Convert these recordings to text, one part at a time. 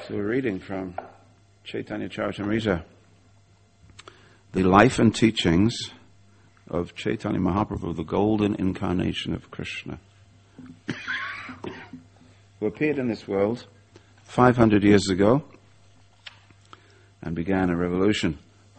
So we're reading from Chaitanya Charitamrita, the life and teachings of Chaitanya Mahaprabhu, the golden incarnation of Krishna, who appeared in this world 500 years ago and began a revolution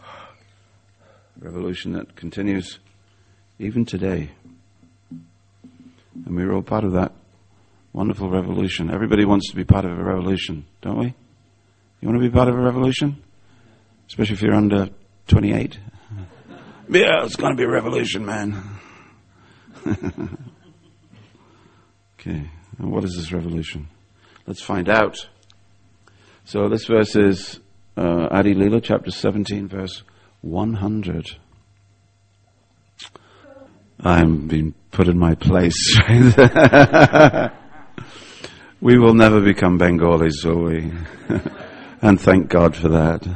that continues even today. And we were all part of that wonderful revolution. Everybody wants to be part of a revolution, don't we? You want to be part of a revolution? Especially if you're under 28. Yeah, it's going to be a revolution, man. Okay, and what is this revolution? Let's find out. So this verse is Adi Leela, chapter 17, verse 100. I'm being put in my place. We will never become Bengalis, will we? And thank God for that.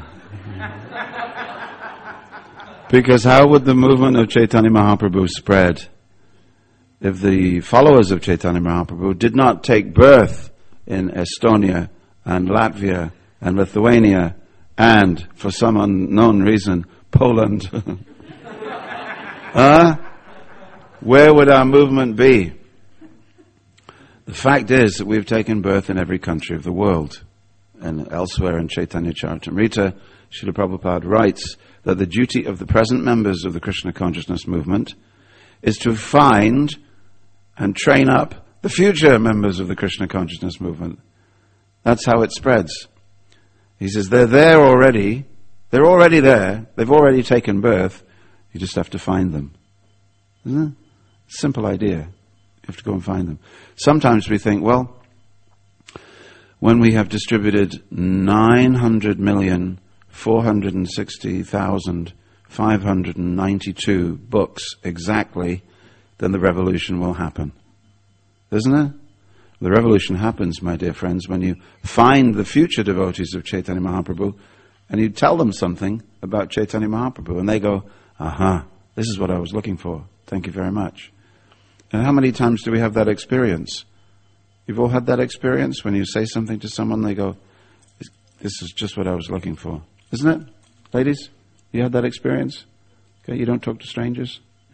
Because how would the movement of Chaitanya Mahaprabhu spread if the followers of Chaitanya Mahaprabhu did not take birth in Estonia and Latvia and Lithuania and, for some unknown reason, Poland? Where would our movement be? The fact is that we've taken birth in every country of the world. And elsewhere in Chaitanya Charitamrita, Srila Prabhupada writes that the duty of the present members of the Krishna consciousness movement is to find and train up the future members of the Krishna consciousness movement. That's how it spreads. He says they're there already. They're already there. They've already taken birth. You just have to find them. Isn't it? Simple idea. You have to go and find them. Sometimes we think, well, when we have distributed 900,460,592 books exactly, then the revolution will happen. Isn't it? The revolution happens, my dear friends, when you find the future devotees of Chaitanya Mahaprabhu and you tell them something about Chaitanya Mahaprabhu and they go, aha, this is what I was looking for. Thank you very much. And how many times do we have that experience? You've all had that experience when you say something to someone, they go, this is just what I was looking for. Isn't it? Ladies, you had that experience? Okay, you don't talk to strangers?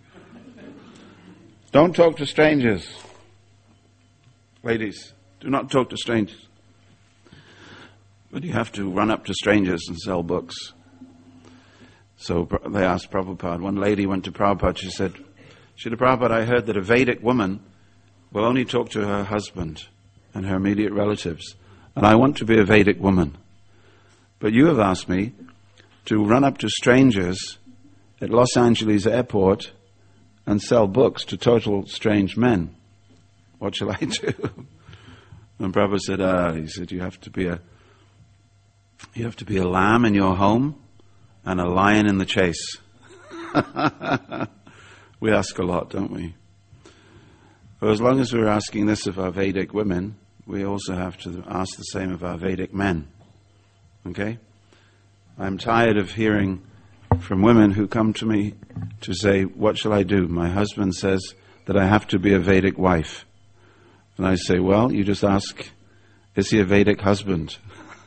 Don't talk to strangers. Ladies, do not talk to strangers. But you have to run up to strangers and sell books. So they asked Prabhupada. One lady went to Prabhupada, she said, Srila Prabhupada, I heard that a Vedic woman will only talk to her husband and her immediate relatives. And I want to be a Vedic woman. But you have asked me to run up to strangers at Los Angeles airport and sell books to total strange men. What shall I do? And Prabhupada said, he said, you have to be a lamb in your home and a lion in the chase. We ask a lot, don't we? But as long as we're asking this of our Vedic women, we also have to ask the same of our Vedic men. Okay? I'm tired of hearing from women who come to me to say, what shall I do? My husband says that I have to be a Vedic wife. And I say, well, you just ask, is he a Vedic husband?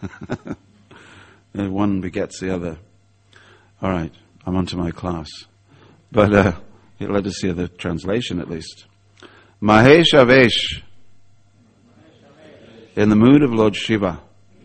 And one begets the other. All right, I'm on to my class. But let us hear the translation at least. Mahesh Avesh, in the mood of Lord Shiva,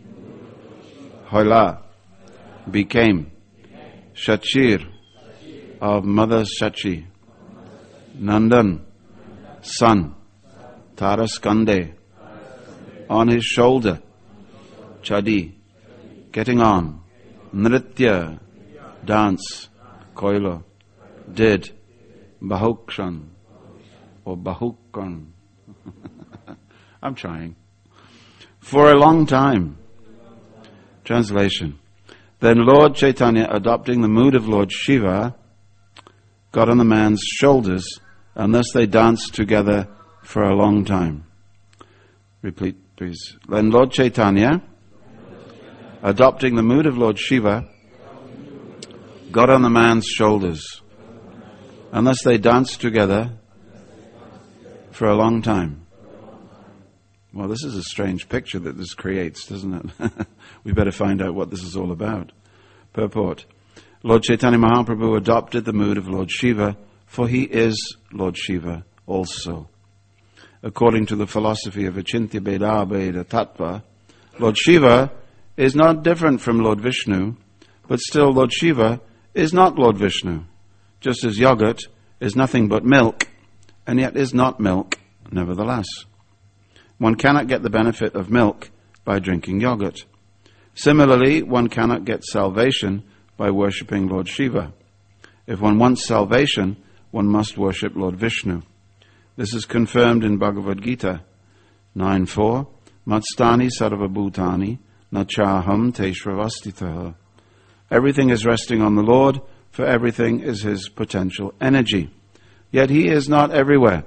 Hoila became Shachir of Mother Shachi, Nandan, son, Taraskande, on his shoulder, Chadi, getting on, Nritya, dance, Koilo, did, Bahukshan, or Bahukkan. I'm trying. For a long time. Translation. Then Lord Chaitanya, adopting the mood of Lord Shiva, got on the man's shoulders, and thus they danced together for a long time. Repeat, please. Then Lord Chaitanya, adopting the mood of Lord Shiva, got on the man's shoulders, and thus they danced together for a long time. Well, this is a strange picture that this creates, doesn't it? We better find out what this is all about. Purport. Lord Chaitanya Mahaprabhu adopted the mood of Lord Shiva, for he is Lord Shiva also. According to the philosophy of Achintya Bheda Bheda Tattva, Lord Shiva is not different from Lord Vishnu, but still Lord Shiva is not Lord Vishnu, just as yogurt is nothing but milk, and yet is not milk nevertheless. One cannot get the benefit of milk by drinking yogurt. Similarly, one cannot get salvation by worshipping Lord Shiva. If one wants salvation, one must worship Lord Vishnu. This is confirmed in Bhagavad Gita 9.4, Matstani sarva bhutani nachaham te shravastitaha. Everything is resting on the Lord, for everything is his potential energy. Yet he is not everywhere.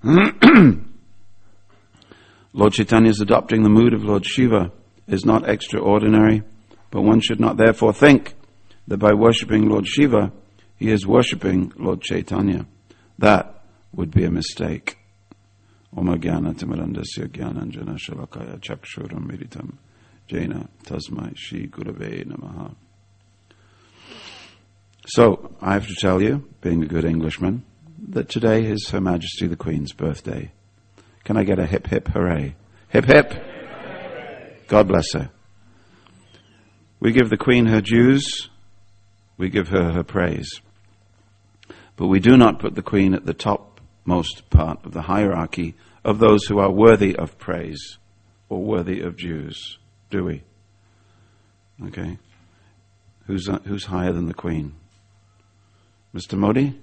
Lord Chaitanya's adopting the mood of Lord Shiva is not extraordinary, but one should not therefore think that by worshipping Lord Shiva, he is worshipping Lord Chaitanya. That would be a mistake. Om Jnana Timirandasya Jnananjana Shalakaya Chakshuram Miritam Jena Tasmai Shri Gurave Namaha. So, I have to tell you, being a good Englishman, that today is Her Majesty the Queen's birthday. Can I get a hip hip hooray? Hip hip! God bless her. We give the Queen her dues, we give her her praise. But we do not put the Queen at the topmost part of the hierarchy of those who are worthy of praise or worthy of dues, do we? Okay. Who's higher than the Queen? Mr. Modi?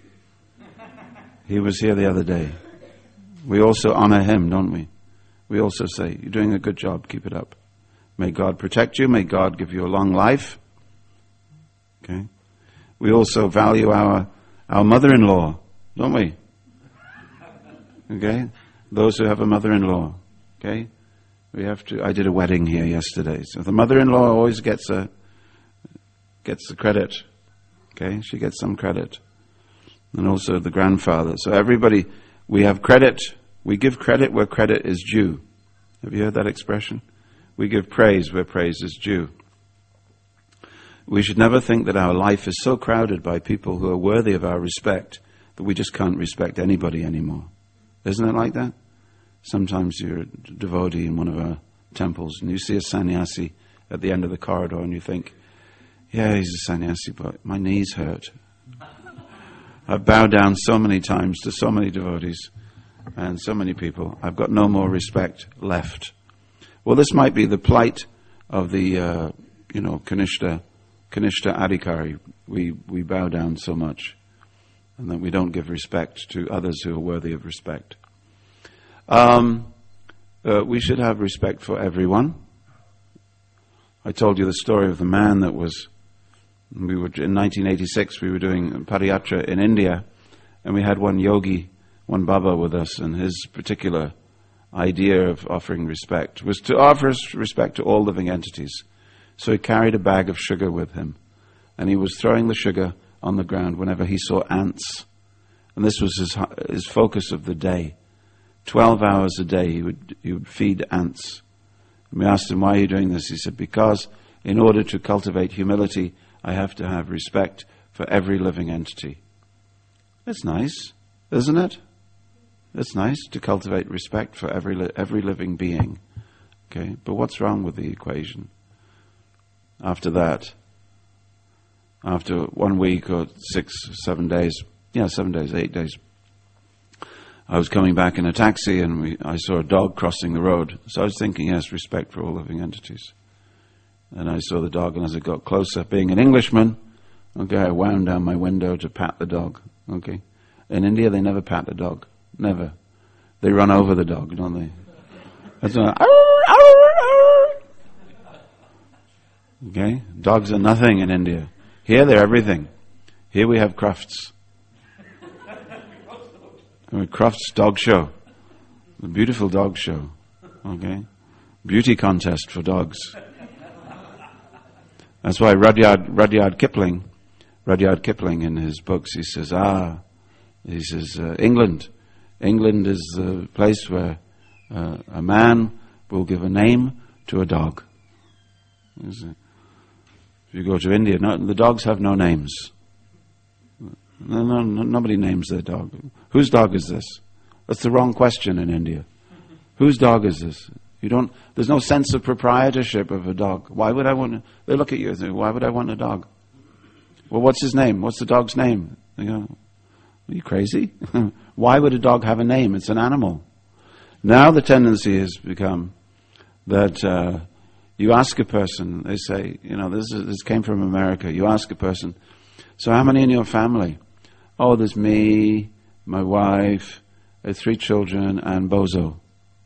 He was here the other day. We also honor him, don't we? We also say, you're doing a good job, keep it up. May God protect you, may God give you a long life. Okay? We also value our mother-in-law, don't we? Okay? Those who have a mother-in-law. Okay? We have to, I did a wedding here yesterday, so the mother-in-law always gets the credit. Okay? She gets some credit. And also the grandfather. So everybody, we have credit. We give credit where credit is due. Have you heard that expression? We give praise where praise is due. We should never think that our life is so crowded by people who are worthy of our respect that we just can't respect anybody anymore. Isn't it like that? Sometimes you're a devotee in one of our temples and you see a sannyasi at the end of the corridor and you think, yeah, he's a sannyasi, but my knees hurt. I've bowed down so many times to so many devotees and so many people. I've got no more respect left. Well, this might be the plight of the, Kanishta Adhikari. We bow down so much and that we don't give respect to others who are worthy of respect. We should have respect for everyone. I told you the story of the man that in 1986 we were doing Padayatra in India and we had one yogi, one Baba with us, and his particular idea of offering respect was to offer respect to all living entities. So he carried a bag of sugar with him and he was throwing the sugar on the ground whenever he saw ants. And this was his focus of the day. 12 hours a day he would feed ants. And we asked him, why are you doing this? He said, because in order to cultivate humility, I have to have respect for every living entity. That's nice, isn't it? It's nice to cultivate respect for every living being. Okay, but what's wrong with the equation? After that, after 1 week or 7 days, 8 days, I was coming back in a taxi and I saw a dog crossing the road. So I was thinking, yes, respect for all living entities. And I saw the dog, and as it got closer, being an Englishman, okay, I wound down my window to pat the dog. Okay, in India they never pat the dog, never. They run over the dog, don't they? That's not, okay, dogs are nothing in India. Here they're everything. Here we have Crufts. Crufts Dog Show, the beautiful dog show. Okay, beauty contest for dogs. That's why Rudyard Kipling in his books, he says, England is the place where A man will give a name to a dog. If you go to India, the dogs have no names. Nobody names their dog. Whose dog is this? That's the wrong question in India. Whose dog is this? There's no sense of proprietorship of a dog. Why would I want they look at you and say, why would I want a dog? Well, what's his name? What's the dog's name? They go, are you crazy? Why would a dog have a name? It's an animal. Now the tendency has become that you ask a person, they say, this came from America. You ask a person, so how many in your family? Oh, there's me, my wife, 3 children, and Bozo.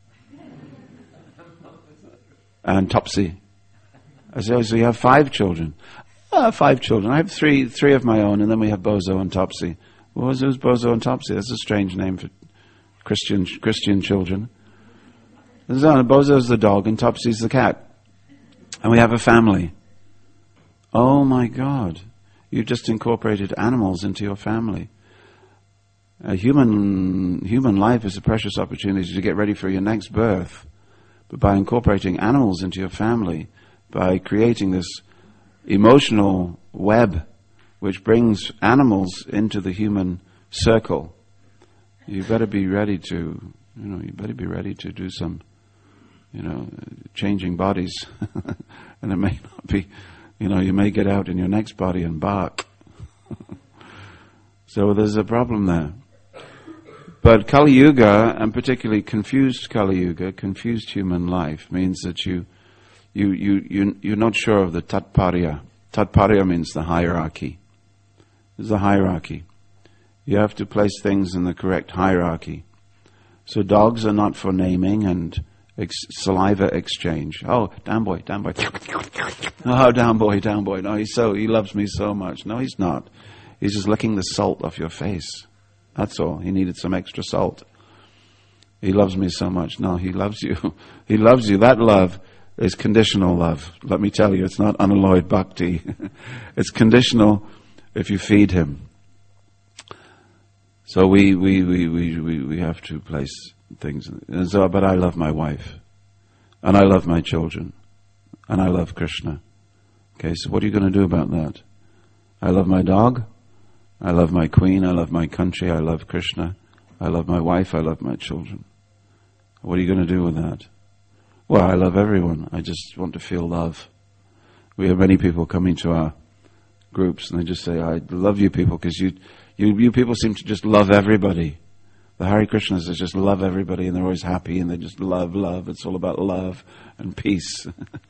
And Topsy. I say, oh, so you have 5 children? 5 children. I have three of my own, and then we have Bozo and Topsy. Well, who's Bozo and Topsy? That's a strange name for Christian children. Bozo's the dog, and Topsy's the cat. And we have a family. Oh my God. You just incorporated animals into your family. A human life is a precious opportunity to get ready for your next birth. But by incorporating animals into your family, by creating this emotional web which brings animals into the human circle, you better be ready to, do some, changing bodies. And it may not be, you may get out in your next body and bark. So there's a problem there. But Kali Yuga, and particularly confused Kali Yuga, confused human life, means that you're not sure of the Tatparya. Tatparya means the hierarchy. There's a hierarchy. You have to place things in the correct hierarchy. So dogs are not for naming and saliva exchange. Oh, down boy. Oh, down boy. No, he loves me so much. No, he's not. He's just licking the salt off your face. That's all. He needed some extra salt. He loves me so much. No, he loves you. He loves you. That love is conditional love. Let me tell you, it's not unalloyed bhakti. It's conditional if you feed him. So we have to place things. But I love my wife, and I love my children, and I love Krishna. Okay, so what are you going to do about that? I love my dog. I love my queen, I love my country, I love Krishna, I love my wife, I love my children. What are you going to do with that? Well, I love everyone. I just want to feel love. We have many people coming to our groups and they just say, I love you people because you people seem to just love everybody. The Hare Krishnas just love everybody and they're always happy and they just love. It's all about love and peace.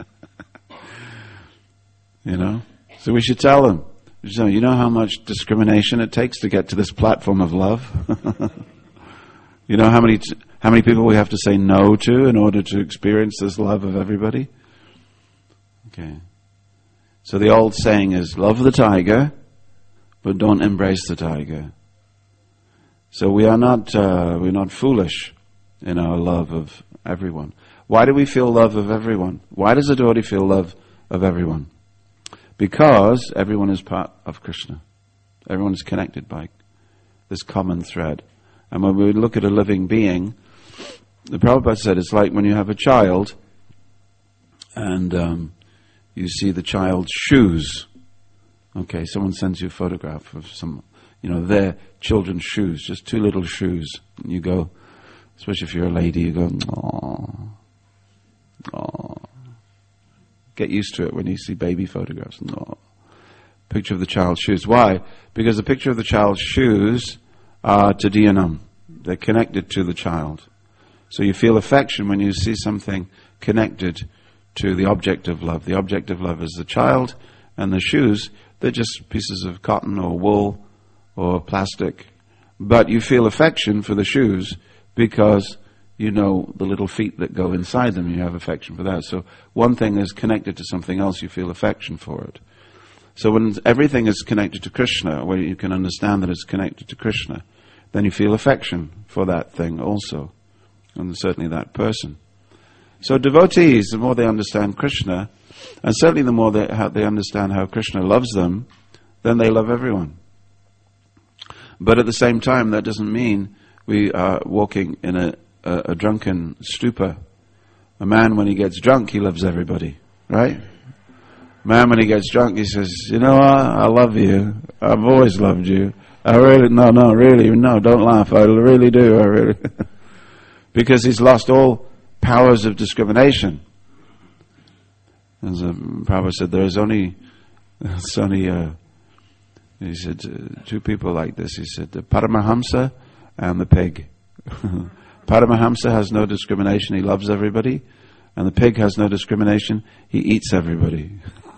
So we should tell them. So you know how much discrimination it takes to get to this platform of love? You know how many people we have to say no to in order to experience this love of everybody? Okay. So the old saying is, love the tiger, but don't embrace the tiger. So we're not foolish in our love of everyone. Why do we feel love of everyone? Why does a devotee feel love of everyone? Because everyone is part of Krishna. Everyone is connected by this common thread. And when we look at a living being, the Prabhupada said it's like when you have a child and you see the child's shoes. Okay, someone sends you a photograph of their children's shoes, just 2 little shoes. And you go, especially if you're a lady, you go, aww. Get used to it when you see baby photographs. No. Picture of the child's shoes. Why? Because the picture of the child's shoes are tadiyanam. They're connected to the child. So you feel affection when you see something connected to the object of love. The object of love is the child, and the shoes, they're just pieces of cotton or wool or plastic. But you feel affection for the shoes because you know the little feet that go inside them, you have affection for that. So one thing is connected to something else, you feel affection for it. So when everything is connected to Krishna, where you can understand that it's connected to Krishna, then you feel affection for that thing also, and certainly that person. So devotees, the more they understand Krishna, and certainly the more they understand how Krishna loves them, then they love everyone. But at the same time, that doesn't mean we are walking in a drunken stupor. A man, when he gets drunk, he loves everybody, right? A man, when he gets drunk, he says, you know what, I love you. I've always loved you. Really, don't laugh. I really do, I really. Because he's lost all powers of discrimination. As Prabhupada said, he said, two people like this. He said, the Paramahamsa and the pig. Paramahamsa has no discrimination, he loves everybody. And the pig has no discrimination, he eats everybody.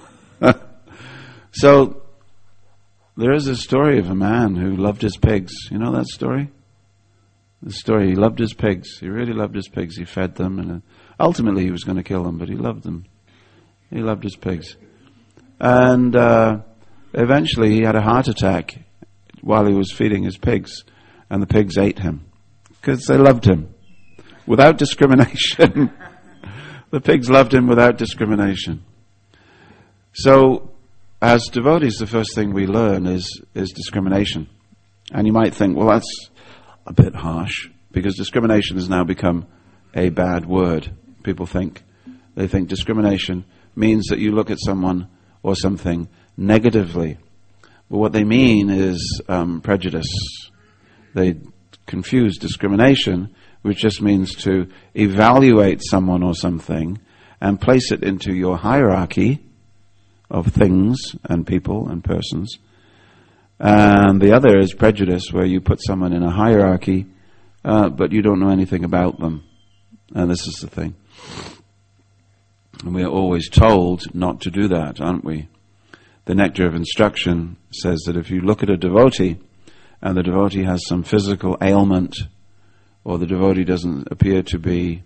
So, there is a story of a man who loved his pigs. You know that story? The story, he loved his pigs. He really loved his pigs. He fed them, and ultimately he was going to kill them, but he loved them. He loved his pigs. And eventually he had a heart attack while he was feeding his pigs, and the pigs ate him because they loved him without discrimination. The pigs loved him without discrimination. So, as devotees, the first thing we learn is discrimination. And you might think, well, that's a bit harsh, because discrimination has now become a bad word. They think discrimination means that you look at someone or something negatively. But what they mean is prejudice. They confuse discrimination, which just means to evaluate someone or something and place it into your hierarchy of things and people and persons. And the other is prejudice, where you put someone in a hierarchy, but you don't know anything about them. And this is the thing. And we are always told not to do that, aren't we? The Nectar of Instruction says that if you look at a devotee, and the devotee has some physical ailment, or the devotee doesn't appear to be,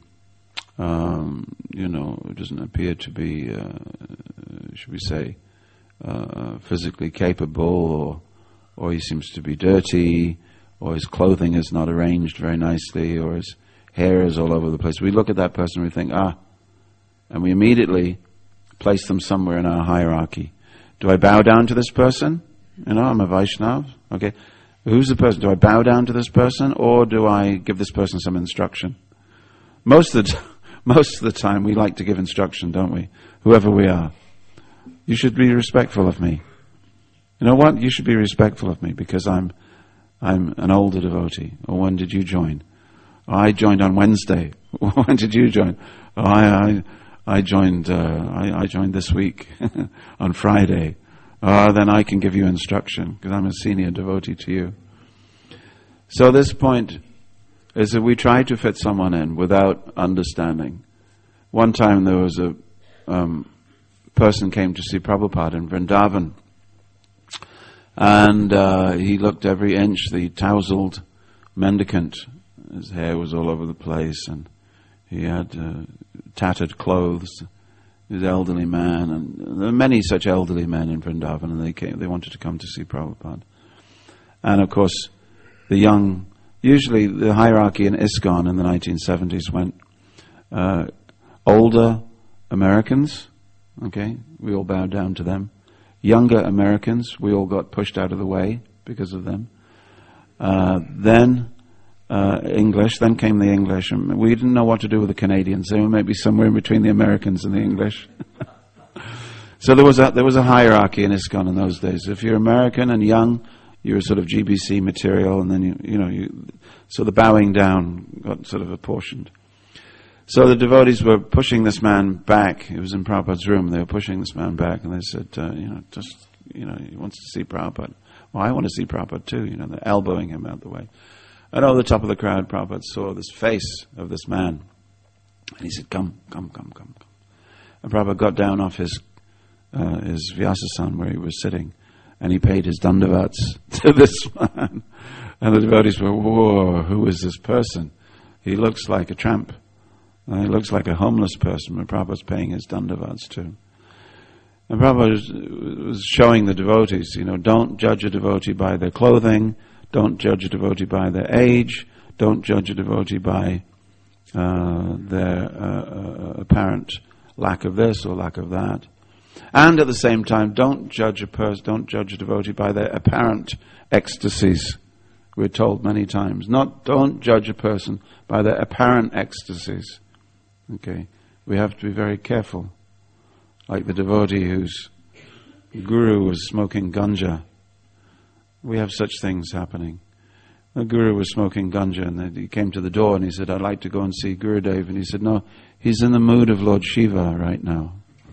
should we say, physically capable, or he seems to be dirty, or his clothing is not arranged very nicely, or his hair is all over the place. We look at that person and we think, and we immediately place them somewhere in our hierarchy. Do I bow down to this person? I'm a Vaishnava. Okay. Who's the person? Do I bow down to this person, or do I give this person some instruction? Most of the time we like to give instruction, don't we? Whoever we are. You should be respectful of me. You know what? You should be respectful of me because I'm an older devotee. Or when did you join? I joined on Wednesday. When did you join? I joined this week on Friday. Then I can give you instruction because I'm a senior devotee to you. So this point is that we try to fit someone in without understanding. One time there was a person came to see Prabhupada in Vrindavan, and he looked every inch the tousled mendicant. His hair was all over the place, and he had tattered clothes. He was an elderly man, and there are many such elderly men in Vrindavan, and they wanted to come to see Prabhupada. And of course, usually the hierarchy in ISKCON in the 1970s went older Americans, okay, we all bowed down to them. Younger Americans, we all got pushed out of the way because of them. Then English, then came the English, and we didn't know what to do with the Canadians. They were maybe somewhere in between the Americans and the English. So there was a hierarchy in ISKCON in those days. If you're American and young, you were sort of GBC material, and then so the bowing down got sort of apportioned. So the devotees were pushing this man back. He was in Prabhupada's room. They were pushing this man back, and they said, he wants to see Prabhupada. Well, I want to see Prabhupada too. They're elbowing him out the way. And over the top of the crowd, Prabhupada saw this face of this man. And he said, come. And Prabhupada got down off his Vyasasan where he was sitting, and he paid his dandavats to this man. And the devotees were, whoa, who is this person? He looks like a tramp. He looks like a homeless person, but Prabhupada's paying his dandavats to. And Prabhupada was showing the devotees, don't judge a devotee by their clothing, don't judge a devotee by their age, don't judge a devotee by their apparent lack of this or lack of that. And at the same time, don't judge a devotee by their apparent ecstasies We're told many times. Don't judge a person by their apparent ecstasies. Okay? We have to be very careful. Like the devotee whose guru was smoking ganja. We have such things happening. The guru was smoking ganja, and then he came to the door and he said, I'd like to go and see Gurudev. And he said, no, he's in the mood of Lord Shiva right now.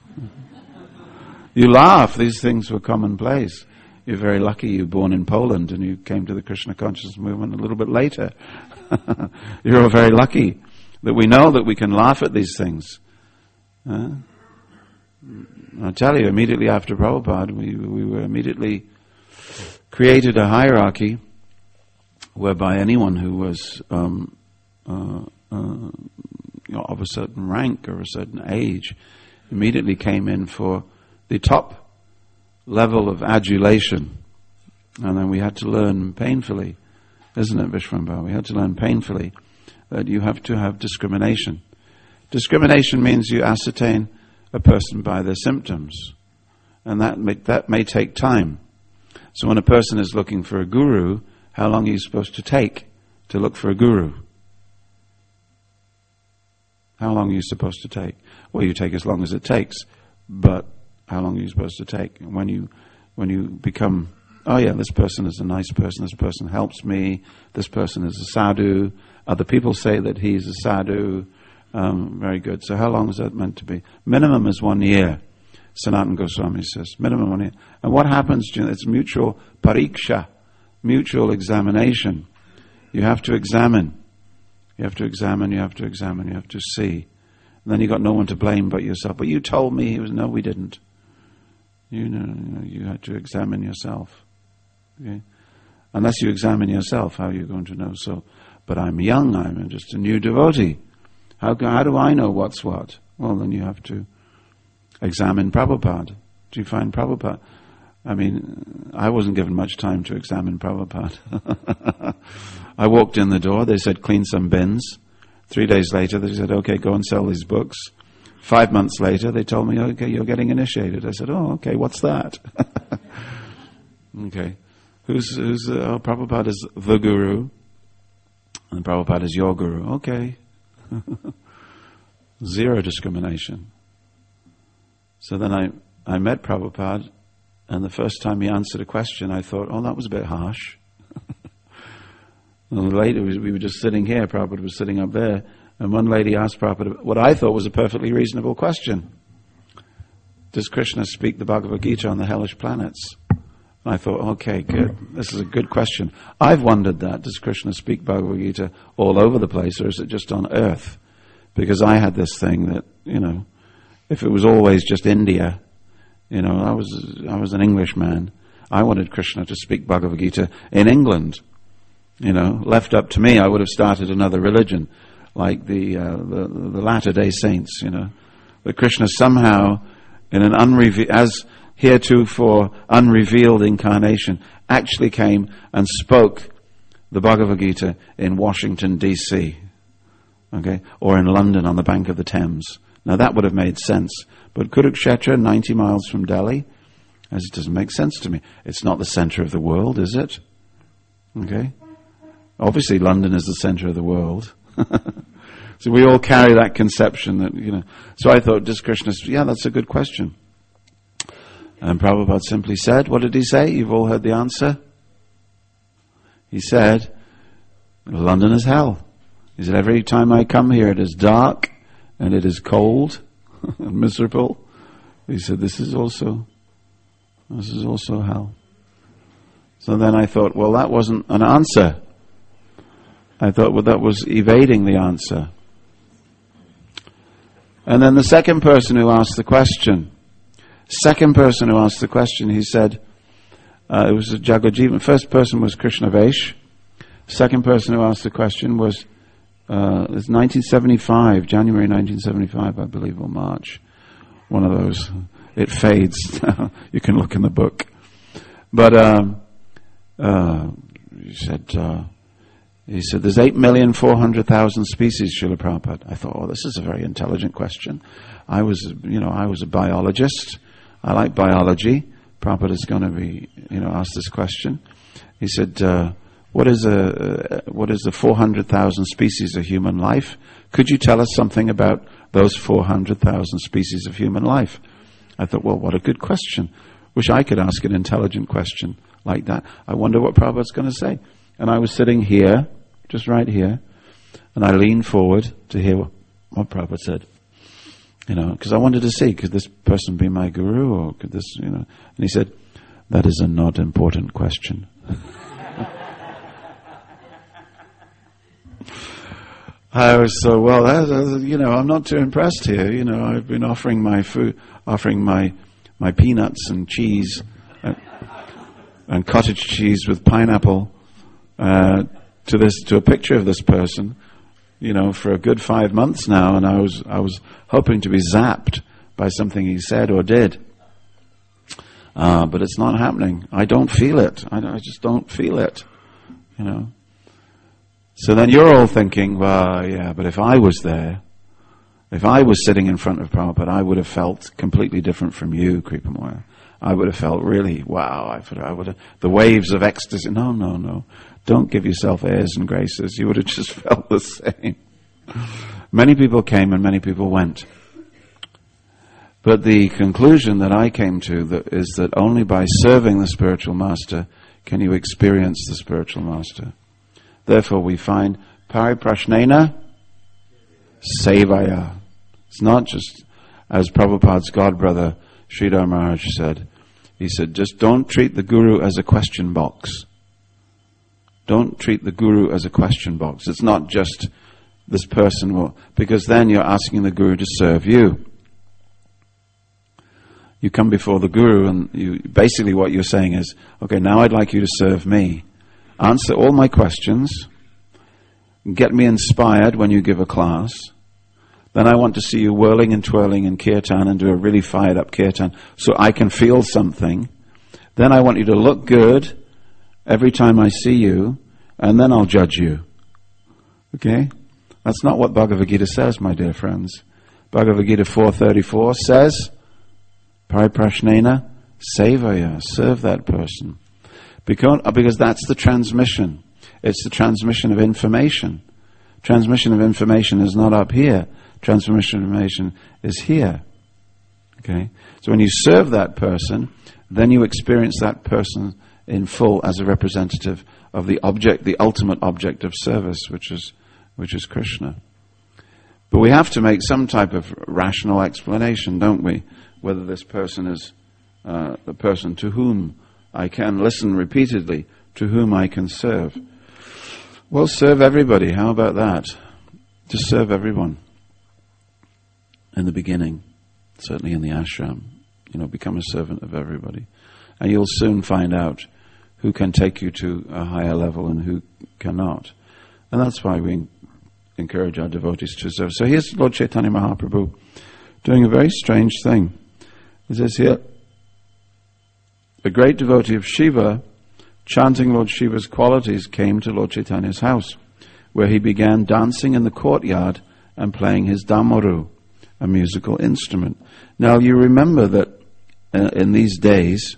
You laugh, these things were commonplace. You're very lucky you were born in Poland and you came to the Krishna consciousness movement a little bit later. You're all very lucky that we know that we can laugh at these things. I'll tell you, immediately after Prabhupada, we were immediately created a hierarchy whereby anyone who was of a certain rank or a certain age immediately came in for the top level of adulation. And then we had to learn painfully, isn't it, Vishwambhar? We had to learn painfully that you have to have discrimination. Discrimination means you ascertain a person by their symptoms. And that may take time. So when a person is looking for a guru, how long are you supposed to take to look for a guru? How long are you supposed to take? Well, you take as long as it takes, but how long are you supposed to take? When you become, oh yeah, this person is a nice person, this person helps me, this person is a sadhu, other people say that he's a sadhu, very good. So how long is that meant to be? Minimum is 1 year. Sanatana Goswami says, minimum 1 year. And what happens? It's mutual pariksha, mutual examination. You have to examine. You have to examine, you have to examine, you have to see. And then you got no one to blame but yourself. But you told me he was, no, we didn't. You had to examine yourself. Okay? Unless you examine yourself, how are you going to know? So, but I'm young, I'm just a new devotee. How do I know what's what? Well, then you have to examine Prabhupada. Do you find Prabhupada? I mean, I wasn't given much time to examine Prabhupada. I walked in the door, they said, clean some bins. 3 days later, they said, okay, go and sell these books. 5 months later, they told me, okay, you're getting initiated. I said, oh, okay, what's that? Okay. Prabhupada is the guru, and Prabhupada is your guru. Okay. Zero discrimination. So then I met Prabhupada, and the first time he answered a question, I thought, oh, that was a bit harsh. And later, we were just sitting here, Prabhupada was sitting up there, and one lady asked Prabhupada what I thought was a perfectly reasonable question. Does Krishna speak the Bhagavad Gita on the hellish planets? And I thought, okay, good. This is a good question. I've wondered that. Does Krishna speak Bhagavad Gita all over the place, or is it just on earth? Because I had this thing that, if it was always just India, I was an Englishman. I wanted Krishna to speak Bhagavad Gita in England. Left up to me, I would have started another religion, like the Latter-day Saints. But Krishna somehow, in an as heretofore unrevealed incarnation, actually came and spoke the Bhagavad Gita in Washington D.C. Okay, or in London on the bank of the Thames. Now that would have made sense, but Kurukshetra, 90 miles from Delhi, as it doesn't make sense to me. It's not the center of the world, is it? Okay. Obviously, London is the center of the world. So we all carry that conception that, So I thought, does Krishna, that's a good question. And Prabhupada simply said, what did he say? You've all heard the answer. He said, London is hell. He said, every time I come here, it is dark and it is cold and miserable. He said, this is also hell. So then I thought, well, that wasn't an answer. I thought, well, that was evading the answer. And then the second person who asked the question, he said, it was Jagajivan. First person was Krishna Vesh. Second person who asked the question was, it's 1975, January 1975, I believe, or March. One of those. It fades. You can look in the book. But he said, there's 8,400,000 species, Srila Prabhupada. I thought, oh, this is a very intelligent question. I was a biologist. I like biology. Prabhupada is going to be, asked this question. He said, what is the 400,000 species of human life? Could you tell us something about those 400,000 species of human life? I thought, well, what a good question. Wish I could ask an intelligent question like that. I wonder what Prabhupada's going to say. And I was sitting here, just right here, and I leaned forward to hear what Prabhupada said. Because I wanted to see, could this person be my guru, or could this, And he said, that is a not important question. I was so, I'm not too impressed here. I've been offering my food, offering my peanuts and cheese, and cottage cheese with pineapple, to a picture of this person, for a good 5 months now, and I was hoping to be zapped by something he said or did. But it's not happening. I don't feel it. I just don't feel it, So then you're all thinking, well, yeah, but if I was there, if I was sitting in front of Prabhupada, I would have felt completely different from you, Kripamoya. I would have felt really, wow, I would have, the waves of ecstasy. No. Don't give yourself airs and graces. You would have just felt the same. Many people came and many people went. But the conclusion that I came to is that only by serving the spiritual master can you experience the spiritual master. Therefore we find pariprashnena sevaya. It's not just, as Prabhupada's godbrother Sridhar Maharaj said, he said, just don't treat the guru as a question box. Don't treat the guru as a question box. It's not just this person because then you're asking the guru to serve you. You come before the guru and basically what you're saying is, okay, now I'd like you to serve me. Answer all my questions. Get me inspired when you give a class. Then I want to see you whirling and twirling in kirtan and do a really fired up kirtan so I can feel something. Then I want you to look good every time I see you, and then I'll judge you. Okay? That's not what Bhagavad Gita says, my dear friends. Bhagavad Gita 4:34 says, Pariprashnena sevaya, serve that person. Because that's the transmission. It's the transmission of information. Transmission of information is not up here. Transmission of information is here. Okay? So when you serve that person, then you experience that person in full as a representative of the object, the ultimate object of service, which is Krishna. But we have to make some type of rational explanation, don't we? Whether this person is the person to whom I can listen repeatedly, to whom I can serve. Well, serve everybody. How about that? Just serve everyone. In the beginning, certainly in the ashram, become a servant of everybody. And you'll soon find out who can take you to a higher level and who cannot. And that's why we encourage our devotees to serve. So here's Lord Chaitanya Mahaprabhu doing a very strange thing. It says here, a great devotee of Shiva, chanting Lord Shiva's qualities, came to Lord Chaitanya's house, where he began dancing in the courtyard and playing his damaru, a musical instrument. Now you remember that in these days,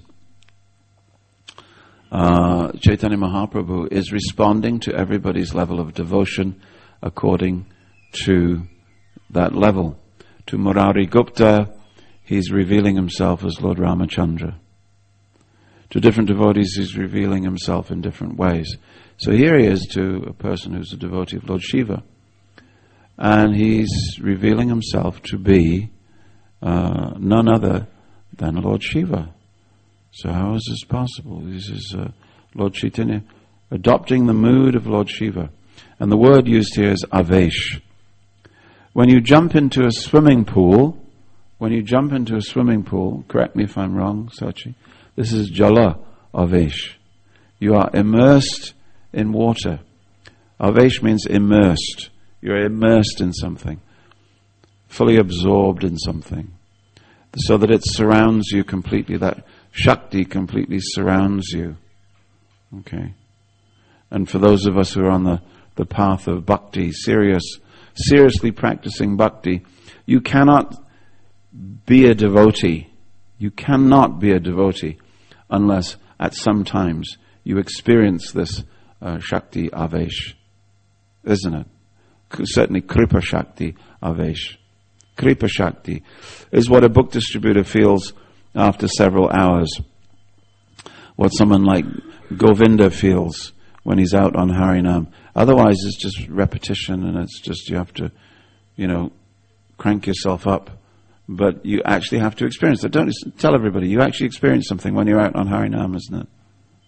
Chaitanya Mahaprabhu is responding to everybody's level of devotion according to that level. To Murari Gupta, he's revealing himself as Lord Ramachandra. To different devotees, he's revealing himself in different ways. So here he is to a person who's a devotee of Lord Shiva. And he's revealing himself to be none other than Lord Shiva. So how is this possible? This is Lord Chaitanya adopting the mood of Lord Shiva. And the word used here is avesh. When you jump into a swimming pool, correct me if I'm wrong, Sachi, this is jala avesh. You are immersed in water. Avesh means immersed. You're immersed in something, fully absorbed in something, so that it surrounds you completely. That Shakti completely surrounds you. Okay? And for those of us who are on the path of bhakti, seriously practicing bhakti, you cannot be a devotee. You cannot be a devotee unless at some times you experience this Shakti Avesh, isn't it? Certainly Kripa Shakti Avesh. Kripa Shakti is what a book distributor feels after several hours. What someone like Govinda feels when he's out on Harinam. Otherwise it's just repetition, and it's just, you have to, crank yourself up. But you actually have to experience it. Don't tell everybody. You actually experience something when you're out on Harinam, isn't it?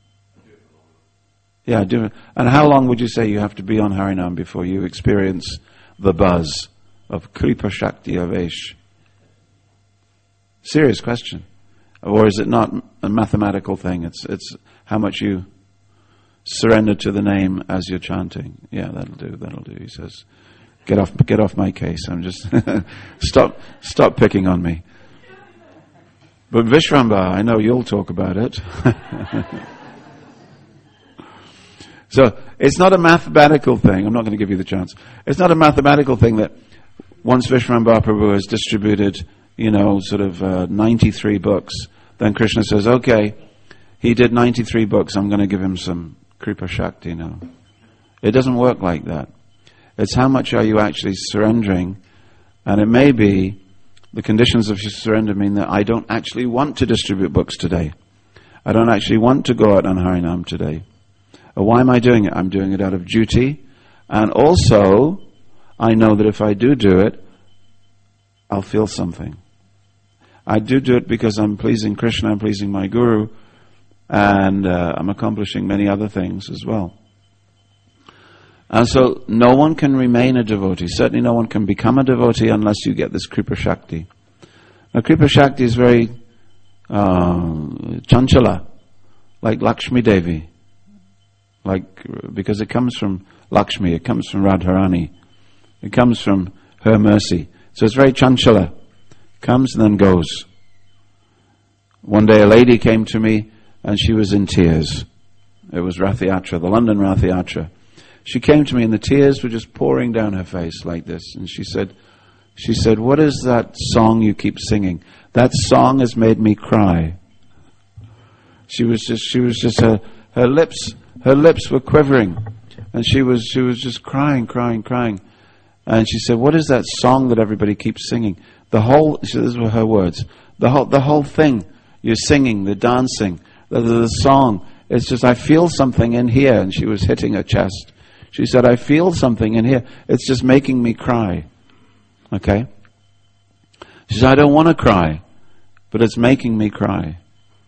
Yeah, do it. And how long would you say you have to be on Harinam before you experience the buzz of Kripa Shakti Avesh? Serious question. Or is it not a mathematical thing? It's how much you surrender to the name as you're chanting. Yeah, that'll do, he says. Get off my case. I'm just stop picking on me. But Vishvambara, I know you'll talk about it. So it's not a mathematical thing. I'm not going to give you the chance. It's not a mathematical thing that once Vishvambara Prabhu has distributed, 93 books, then Krishna says, okay, he did 93 books, I'm going to give him some Kripa Shakti now. It doesn't work like that. It's how much are you actually surrendering, and it may be the conditions of your surrender mean that I don't actually want to distribute books today. I don't actually want to go out on Harinam today. Why am I doing it? I'm doing it out of duty. And also, I know that if I do it, I'll feel something. I do it because I'm pleasing Krishna, I'm pleasing my Guru, and I'm accomplishing many other things as well. And so, no one can remain a devotee. Certainly no one can become a devotee unless you get this Kripa Shakti. Now, Kripa Shakti is very chanchala, like Lakshmi Devi. Because it comes from Lakshmi, it comes from Radharani, it comes from her mercy. So it's very chanchala. Comes and then goes. One day a lady came to me and she was in tears. It was Rath Yatra, the London Rath Yatra. She came to me and the tears were just pouring down her face like this. And she said, what is that song you keep singing? That song has made me cry. She was just her lips were quivering, and she was just crying. And she said, what is that song that everybody keeps singing? These were her words. The whole thing, you're singing, the dancing, the song, it's just, I feel something in here. And she was hitting her chest. She said, I feel something in here. It's just making me cry. Okay? She said, I don't want to cry, but it's making me cry.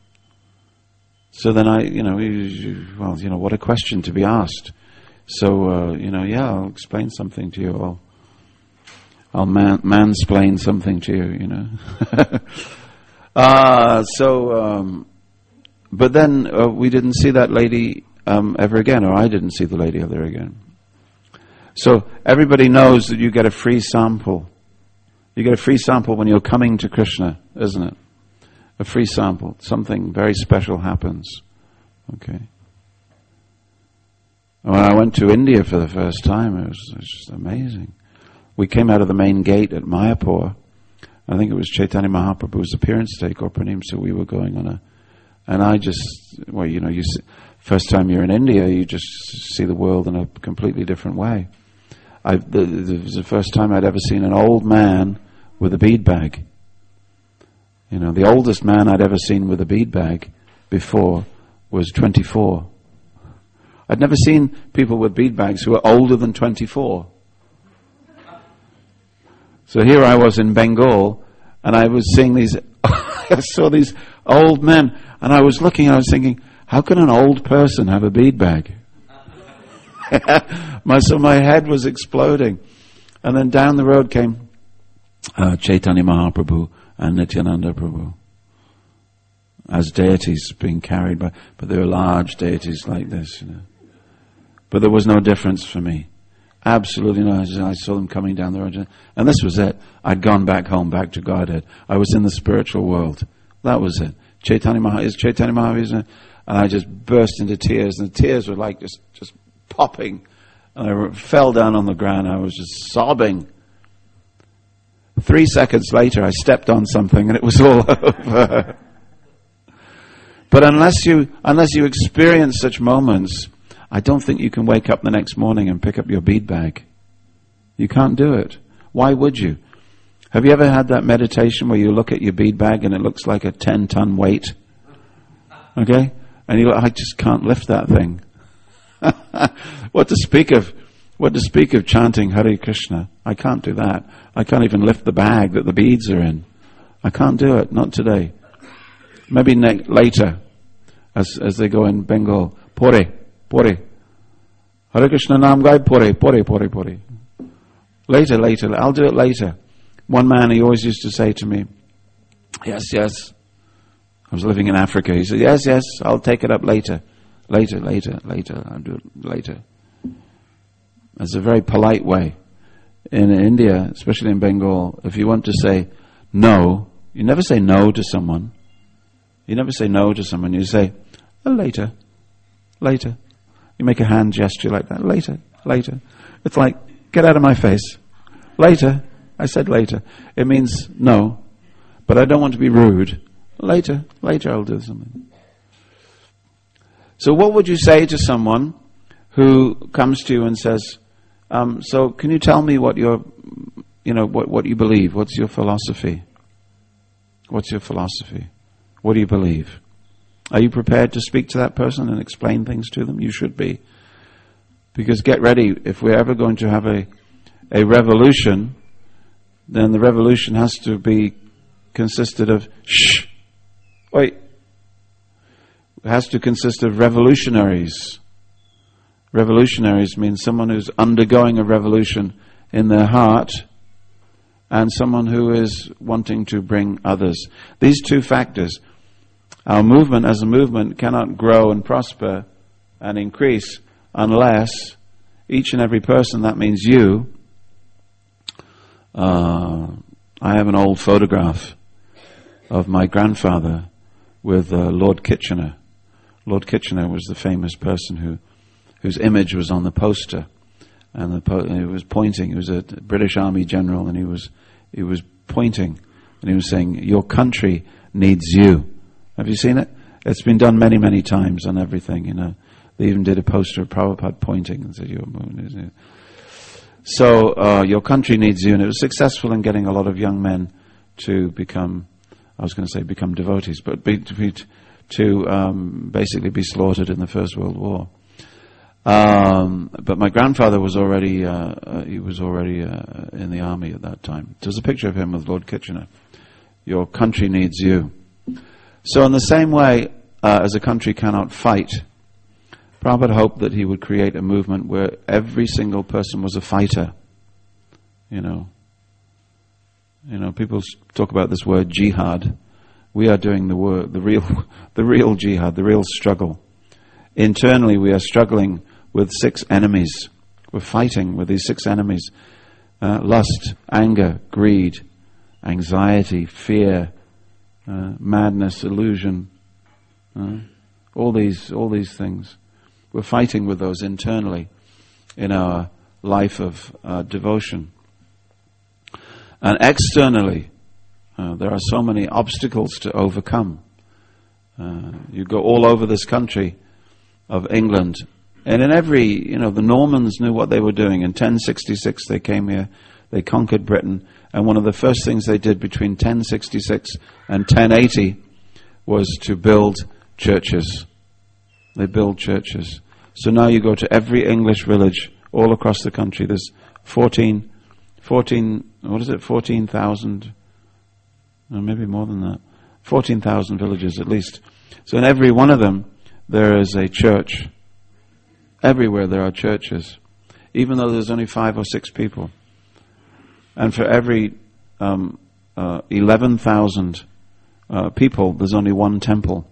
So then what a question to be asked. So, I'll explain something to you. I'll mansplain something to you, but then we didn't see that lady ever again, or I didn't see the lady ever again. So everybody knows that you get a free sample. You get a free sample when you're coming to Krishna, isn't it? A free sample. Something very special happens. Okay. When I went to India for the first time, it was just amazing. We came out of the main gate at Mayapur. I think it was Chaitanya Mahaprabhu's appearance day, Pranim, so we were going on first time you're in India, you just see the world in a completely different way. It was the first time I'd ever seen an old man with a bead bag. The oldest man I'd ever seen with a bead bag before was 24. I'd never seen people with bead bags who were older than 24. So here I was in Bengal, and I was seeing I saw these old men, and I was thinking, how can an old person have a bead bag? So my head was exploding. And then down the road came Chaitanya Mahaprabhu and Nityananda Prabhu as deities being carried by, but they were large deities like this, But there was no difference for me. Absolutely no. I saw them coming down the road, and this was it. I'd gone back home, back to Godhead. I was in the spiritual world. That was it. Chaitanya Mahaprabhu, and I just burst into tears, and the tears were like just popping, and I fell down on the ground. I was just sobbing. 3 seconds later, I stepped on something, and it was all over. But unless you experience such moments, I don't think you can wake up the next morning and pick up your bead bag. You can't do it. Why would you? Have you ever had that meditation where you look at your bead bag and it looks like a 10-ton weight? Okay? And you go, I just can't lift that thing. What to speak of chanting Hare Krishna? I can't do that. I can't even lift the bag that the beads are in. I can't do it. Not today. Maybe later, as they go in Bengal. Pore. Hare Krishna Nam Gai Pore. Later. I'll do it later. One man, he always used to say to me, yes. I was living in Africa. He said, yes, I'll take it up later. Later. I'll do it later. That's a very polite way. In India, especially in Bengal, if you want to say no, you never say no to someone. You never say no to someone. You say, later. You make a hand gesture like that. Later. It's like, get out of my face. Later. I said later. It means no, but I don't want to be rude. Later I'll do something. So what would you say to someone who comes to you and says, so can you tell me what what you believe? What's your philosophy? What do you believe? Are you prepared to speak to that person and explain things to them? You should be. Because get ready, if we're ever going to have a revolution, then the revolution has to be consisted of It has to consist of revolutionaries. Revolutionaries means someone who's undergoing a revolution in their heart and someone who is wanting to bring others. These two factors. Our movement as a movement cannot grow and prosper and increase unless each and every person, that means you. I have an old photograph of my grandfather with Lord Kitchener. Lord Kitchener was the famous person whose image was on the poster, and he was pointing. He was a British Army general, and he was pointing, and he was saying, "Your country needs you." Have you seen it? It's been done many, many times on everything. They even did a poster of Prabhupada pointing and said, So your country needs you, and it was successful in getting a lot of young men to become devotees, but to basically be slaughtered in the First World War. But my grandfather was already in the army at that time. There's a picture of him with Lord Kitchener. Your country needs you. So in the same way as a country cannot fight, Prabhupada hoped that he would create a movement where every single person was a fighter. People talk about this word jihad. We are doing the real jihad, the real struggle. Internally, we are struggling with 6 enemies. We're fighting with these 6 enemies: lust, anger, greed, anxiety, fear, madness, illusion. All these things. We're fighting with those internally in our life of devotion. And externally, there are so many obstacles to overcome. You go all over this country of England, and in every, the Normans knew what they were doing. In 1066 they came here, they conquered Britain, and one of the first things they did between 1066 and 1080 was to build churches. They build churches. So now you go to every English village all across the country. There's 14,000, or maybe more than that. 14,000 villages at least. So in every one of them, there is a church. Everywhere there are churches, even though there's only 5 or 6 people. And for every 11,000 people, there's only one temple.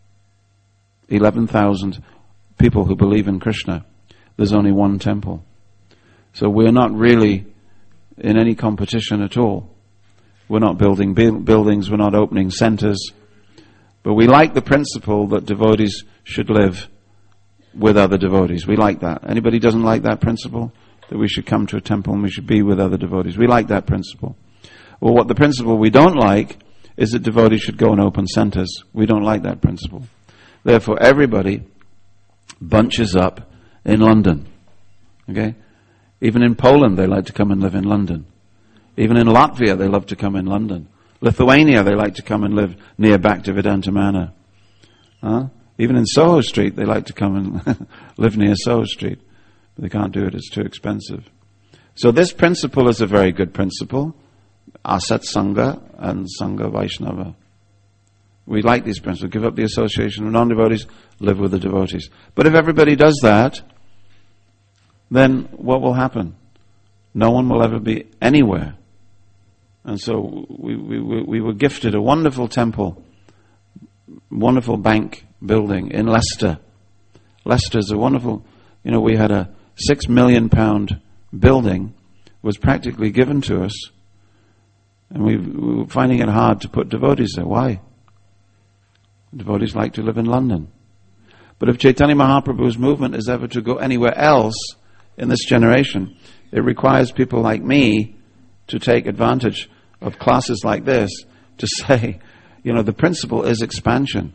11,000 people who believe in Krishna, there's only one temple. So we're not really in any competition at all. We're not building buildings, we're not opening centers. But we like the principle that devotees should live with other devotees. We like that. Anybody doesn't like that principle? That we should come to a temple and we should be with other devotees. We like that principle. Well, what the principle we don't like is that devotees should go and open centers. We don't like that principle. Therefore, everybody bunches up in London. Okay? Even in Poland, they like to come and live in London. Even in Latvia, they love to come in London. Lithuania, they like to come and live near Bhaktivedanta Manor. Even in Soho Street, they like to come and live near Soho Street. But they can't do it, it's too expensive. So this principle is a very good principle. Asat Sangha and Sangha Vaishnava. We like these principles. Give up the association of non-devotees, live with the devotees. But if everybody does that, then what will happen? No one will ever be anywhere. And so we were gifted a wonderful temple, wonderful bank building in Leicester. Leicester's a wonderful, we had a £6 million building, was practically given to us, and we were finding it hard to put devotees there. Why? Devotees like to live in London. But if Chaitanya Mahaprabhu's movement is ever to go anywhere else in this generation, it requires people like me to take advantage of classes like this to say, the principle is expansion.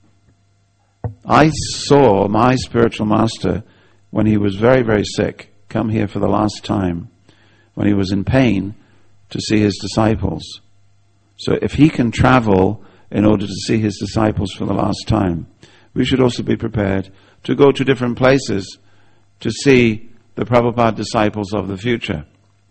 I saw my spiritual master, when he was very, very sick, come here for the last time, when he was in pain, to see his disciples. So if he can travel in order to see his disciples for the last time, we should also be prepared to go to different places to see the Prabhupada disciples of the future.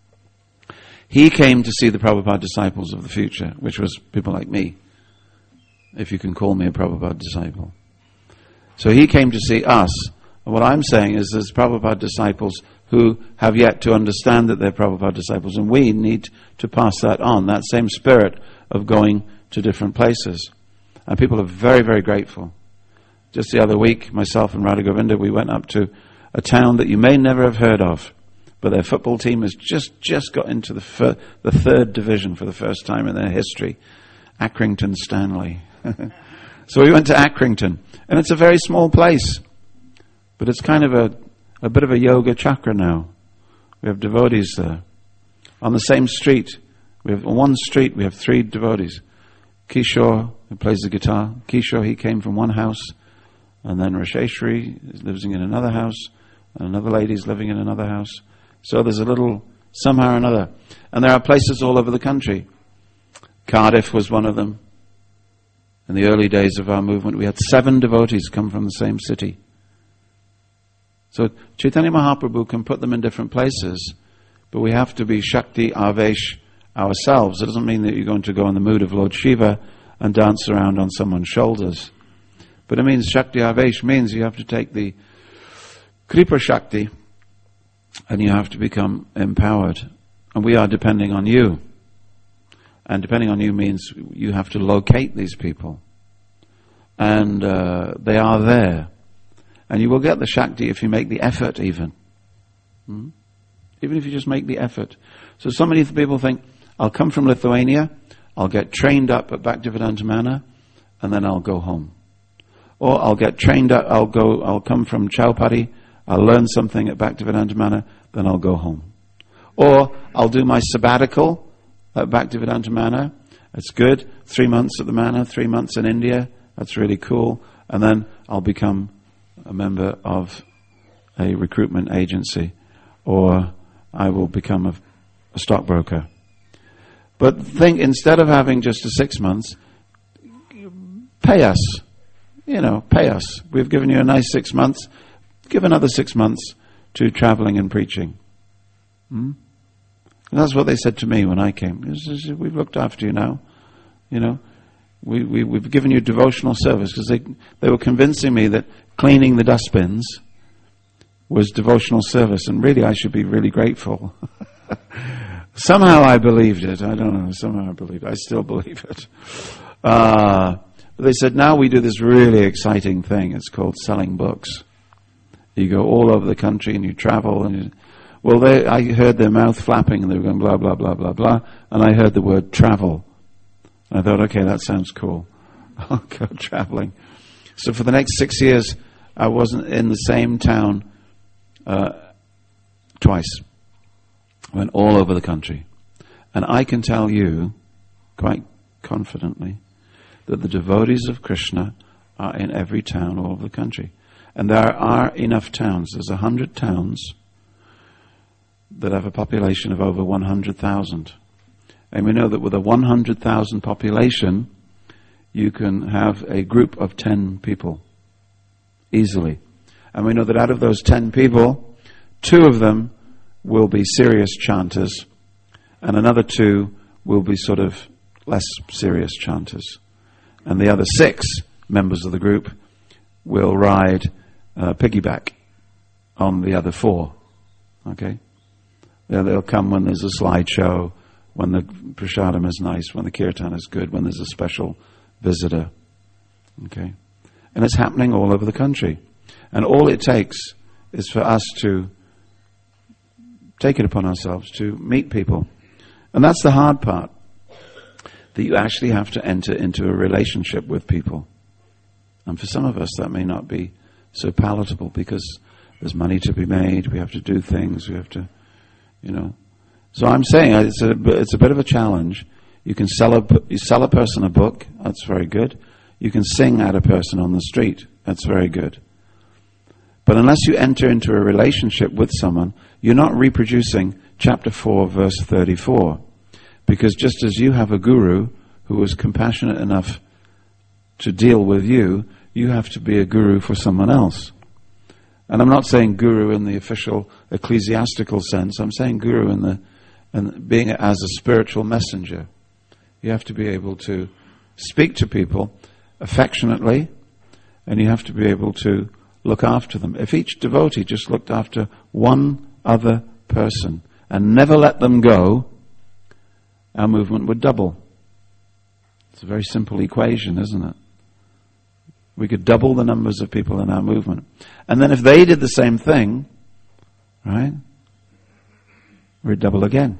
He came to see the Prabhupada disciples of the future, which was people like me, if you can call me a Prabhupada disciple. So he came to see us. And what I'm saying is there's Prabhupada disciples who have yet to understand that they're Prabhupada disciples, and we need to pass that on, that same spirit of going to different places. And people are very, very grateful. Just the other week, myself and Radha Govinda, we went up to a town that you may never have heard of, but their football team has just got into the third division for the first time in their history. Accrington Stanley. So we went to Accrington, and it's a very small place, but it's kind of a bit of a yoga chakra now. We have devotees there. On the same street, on one street we have 3 devotees. Kishore, who plays the guitar. Kishore, he came from one house, and then Rasheshri is living in another house, and another lady's living in another house. So there's a little, somehow or another. And there are places all over the country. Cardiff was one of them. In the early days of our movement, we had 7 devotees come from the same city. So Chaitanya Mahaprabhu can put them in different places, but we have to be Shakti Avesh ourselves. It doesn't mean that you're going to go in the mood of Lord Shiva and dance around on someone's shoulders. But it means Shakti Avesh means you have to take the Kripa Shakti and you have to become empowered. And we are depending on you. And depending on you means you have to locate these people. And they are there. And you will get the Shakti if you make the effort even. Even if you just make the effort. So many people think, I'll come from Lithuania, I'll get trained up at Bhaktivedanta Manor, and then I'll go home. Or I'll get trained up, I'll come from Chaupati, I'll learn something at Bhaktivedanta Manor, then I'll go home. Or I'll do my sabbatical at Bhaktivedanta Manor. It's good. 3 months at the Manor, 3 months in India. That's really cool. And then I'll become a member of a recruitment agency. Or I will become a stockbroker. But think, instead of having just a 6 months, pay us. Pay us. We've given you a nice 6 months. Give another 6 months to traveling and preaching. And that's what they said to me when I came. We've looked after you now. We've given you devotional service, because they were convincing me that cleaning the dustbins was devotional service, and really I should be really grateful. Somehow I believed it. I don't know. Somehow I believed it. I still believe it. But they said, now we do this really exciting thing. It's called selling books. You go all over the country and you travel. I heard their mouth flapping and they were going blah, blah, blah, blah, blah. And I heard the word travel. And I thought, okay, that sounds cool. I'll go traveling. So for the next 6 years, I wasn't in the same town twice. I went all over the country. And I can tell you, quite confidently, that the devotees of Krishna are in every town all over the country. And there are enough towns. There's 100 towns that have a population of over 100,000. And we know that with a 100,000 population, you can have a group of 10 people easily. And we know that out of those 10 people, 2 of them will be serious chanters, and another 2 will be sort of less serious chanters. And the other 6 members of the group will ride piggyback on the other 4. Okay? They'll come when there's a slideshow, when the prasadam is nice, when the kirtan is good, when there's a special visitor. Okay? And it's happening all over the country. And all it takes is for us to take it upon ourselves to meet people. And that's the hard part, that you actually have to enter into a relationship with people. And for some of us, that may not be so palatable because there's money to be made, we have to do things, we have to, So I'm saying it's a bit of a challenge. You can sell a person a book, that's very good. You can sing at a person on the street, that's very good. But unless you enter into a relationship with someone, you're not reproducing chapter 4, verse 34. Because just as you have a guru who was compassionate enough to deal with you, you have to be a guru for someone else. And I'm not saying guru in the official ecclesiastical sense. I'm saying guru in being as a spiritual messenger. You have to be able to speak to people affectionately, and you have to be able to look after them. If each devotee just looked after one other person and never let them go, our movement would double. It's a very simple equation, isn't it? We could double the numbers of people in our movement. And then if they did the same thing, right, we'd double again.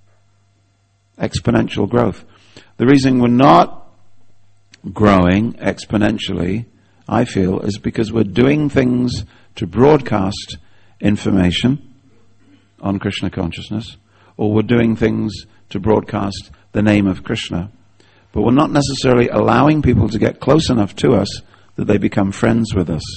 Exponential growth. The reason we're not growing exponentially, I feel, is because we're doing things to broadcast information on Krishna consciousness, or we're doing things to broadcast the name of Krishna, but we're not necessarily allowing people to get close enough to us that they become friends with us.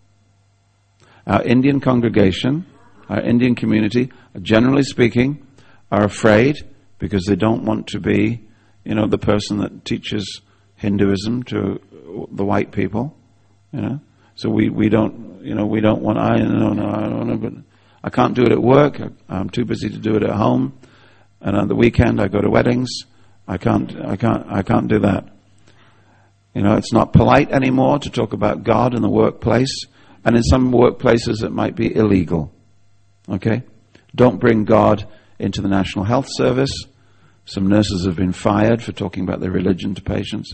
Our Indian congregation, our Indian community, generally speaking, are afraid because they don't want to be, the person that teaches Hinduism to the white people. So we don't want. I don't know, but I can't do it at work. I'm too busy to do it at home. And on the weekend I go to weddings. I can't do that. It's not polite anymore to talk about God in the workplace, and in some workplaces it might be illegal. Okay? Don't bring God into the National Health Service. Some nurses have been fired for talking about their religion to patients.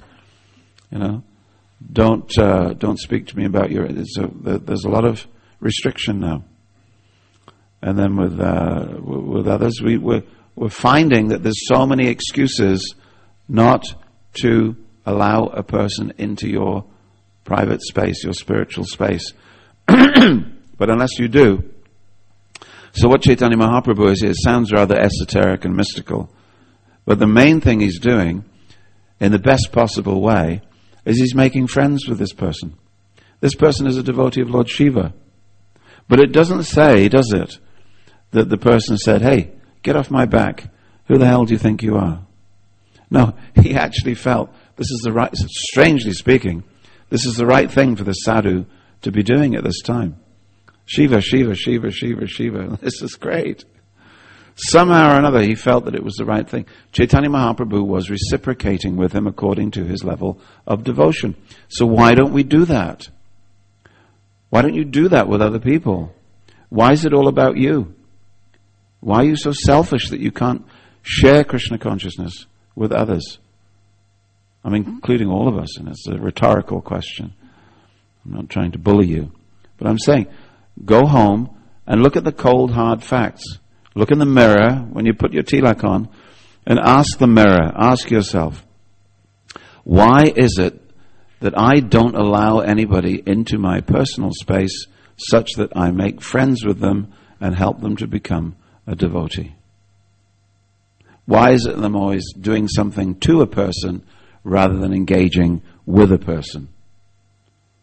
Don't speak to me about there's a lot of restriction now. And then with others, we're finding that there's so many excuses not to allow a person into your private space, your spiritual space. But unless you do, so what Chaitanya Mahaprabhu is, it sounds rather esoteric and mystical, but the main thing he's doing, in the best possible way, is he's making friends with this person. This person is a devotee of Lord Shiva. But it doesn't say, does it, that the person said, "Hey, get off my back. Who the hell do you think you are?" No, he actually felt this is the right, strangely speaking, this is the right thing for the sadhu to be doing at this time. Shiva, Shiva, Shiva, Shiva, Shiva. This is great. Somehow or another, he felt that it was the right thing. Chaitanya Mahaprabhu was reciprocating with him according to his level of devotion. So why don't we do that? Why don't you do that with other people? Why is it all about you? Why are you so selfish that you can't share Krishna consciousness with others? I mean, including all of us, and it's a rhetorical question. I'm not trying to bully you. But I'm saying, go home and look at the cold, hard facts. Look in the mirror when you put your tilak on and ask the mirror, ask yourself, why is it that I don't allow anybody into my personal space such that I make friends with them and help them to become a devotee? Why is it that I'm always doing something to a person rather than engaging with a person?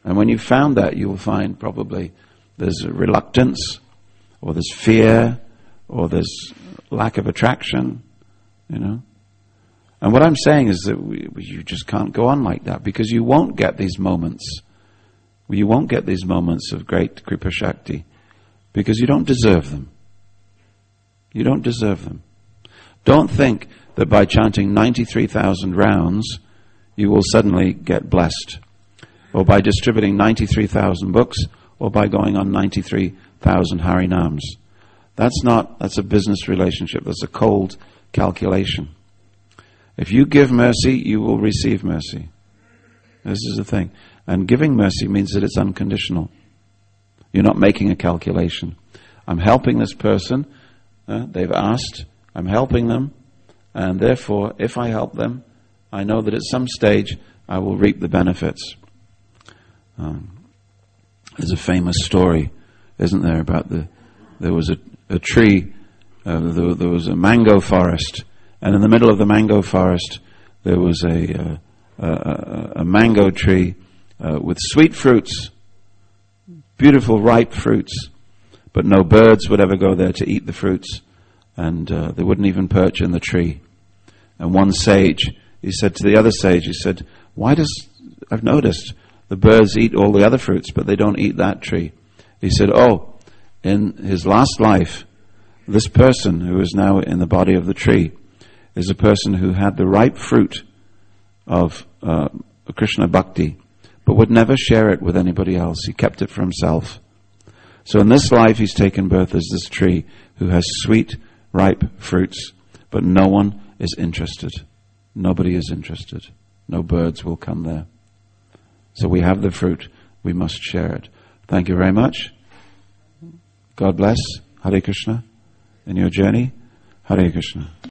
And when you've found that, you will find probably there's a reluctance, or there's fear, or there's lack of attraction, you know. And what I'm saying is that you just can't go on like that, because you won't get these moments. You won't get these moments of great Kripa Shakti, because you don't deserve them. You don't deserve them. Don't think that by chanting 93,000 rounds, you will suddenly get blessed, or by distributing 93,000 books, or by going on 93,000 Harinams. That's a business relationship. That's a cold calculation. If you give mercy, you will receive mercy. This is the thing. And giving mercy means that it's unconditional. You're not making a calculation. I'm helping this person. They've asked. I'm helping them. And therefore, if I help them, I know that at some stage I will reap the benefits. There's a famous story, isn't there, about there was a tree, there was a mango forest, and in the middle of the mango forest there was a mango tree with sweet fruits, beautiful ripe fruits, but no birds would ever go there to eat the fruits, and they wouldn't even perch in the tree. And one sage, he said to the other sage, he said, I've noticed the birds eat all the other fruits, but they don't eat that tree. He said, in his last life, this person who is now in the body of the tree is a person who had the ripe fruit of Krishna Bhakti, but would never share it with anybody else. He kept it for himself. So in this life, he's taken birth as this tree who has sweet, ripe fruits, but no one is interested. Nobody is interested. No birds will come there. So we have the fruit. We must share it. Thank you very much. God bless. Hare Krishna. In your journey, Hare Krishna.